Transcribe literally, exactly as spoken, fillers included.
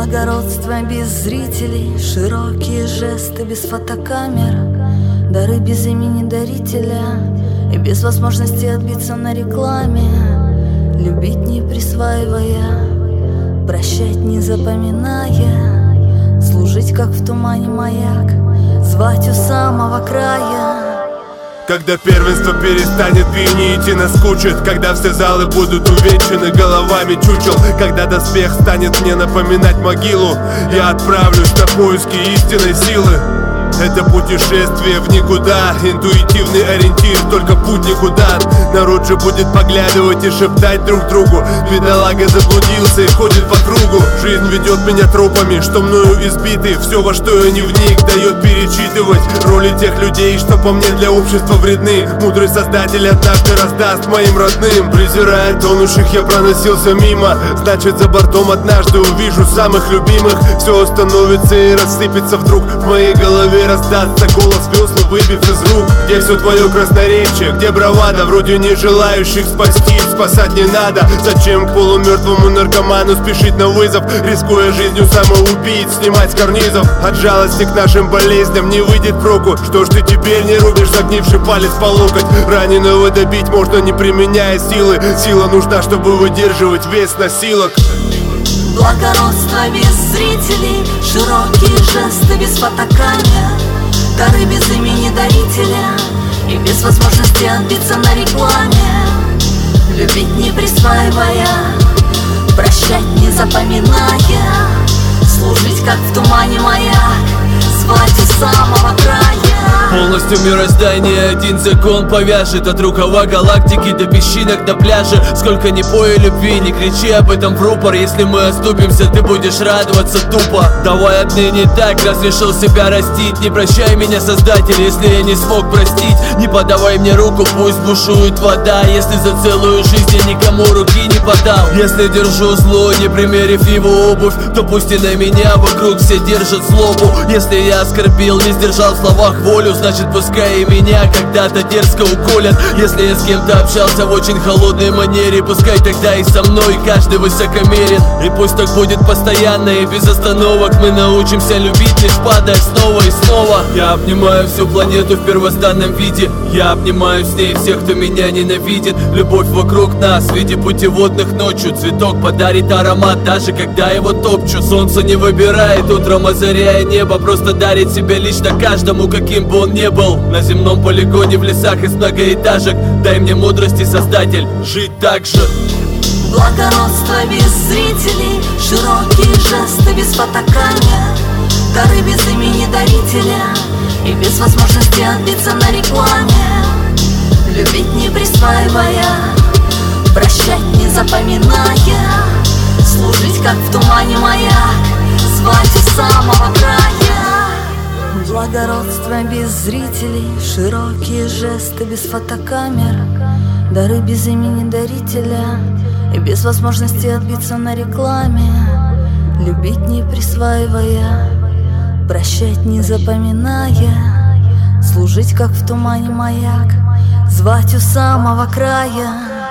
Благородство без зрителей, широкие жесты без фотокамер, дары без имени дарителя и без возможности отбиться на рекламе. Любить не присваивая, прощать не запоминая, служить как в тумане маяк, звать у самого края. Когда первенство перестанет пьянить и наскучит, когда все залы будут увенчаны головами чучел, когда доспех станет мне напоминать могилу, я отправлюсь на поиски истинной силы. Это путешествие в никуда, интуитивный ориентир, только путь никуда. Народ же будет поглядывать и шептать друг другу: бедолага заблудился и ходит по кругу. Жизнь ведет меня тропами, что мною избиты. Все, во что я не вник, дает перечитывать роли тех людей, что по мне для общества вредны. Мудрый создатель однажды раздаст моим родным. Презирая тонущих, я проносился мимо, значит за бортом однажды увижу самых любимых. Все остановится и рассыпется вдруг в моей голове. Раздастся голос весла, выбив из рук. Где все твое красноречие, где бравада вроде не желающих спасти? Спасать не надо. Зачем к полумертвому наркоману спешить на вызов, рискуя жизнью самоубийц снимать с карнизов? От жалости к нашим болезням не выйдет проку. Что ж ты теперь не рубишь загнивший палец по локоть? Раненого добить можно, не применяя силы. Сила нужна, чтобы выдерживать вес носилок. Благородство без зрителей, широкие жесты без фотокамер, дары без имени дарителя и без возможности отбиться на рекламе. Любить не присваивая, прощать не запоминая, служить как в тумане маяк, звать у самого края. Полностью мироздание один закон повяжет, от рукава галактики до песчинок до пляжа. Сколько ни пой любви, не кричи об этом в рупор. Если мы оступимся, ты будешь радоваться тупо. Давай отныне так, разрешил себя растить. Не прощай меня, Создатель, если я не смог простить. Не подавай мне руку, пусть бушует вода, если за целую жизнь я никому руки не подал. Если держу зло, не примерив его обувь, то пусть и на меня вокруг все держат злобу. Если я оскорбил, не сдержал в словах волю, значит пускай и меня когда-то дерзко уколят. Если я с кем-то общался в очень холодной манере, пускай тогда и со мной каждый высокомерен. И пусть так будет постоянно и без остановок. Мы научимся любить, лишь падая снова и снова. Я обнимаю всю планету в первозданном виде. Я обнимаю с ней всех, кто меня ненавидит. Любовь вокруг нас в виде путеводных ночью. Цветок подарит аромат, даже когда его топчу. Солнце не выбирает утром, озаряя небо, просто дарит себя лично каждому, каким бы он не был. На земном полигоне в лесах из многоэтажек. Дай мне мудрости, Создатель, жить так же. Благородство без зрителей, широкие жесты без фотокамер, дары без имени дарителя и без возможности отбиться на рекламе. Любить не присваивая, прощать не запоминая, служить как в тумане маяк, звать у самого края. Благородство без зрителей, широкие жесты без фотокамер, дары без имени дарителя и без возможности отбиться на рекламе. Любить не присваивая, прощать не запоминая, служить как в тумане маяк, звать у самого края.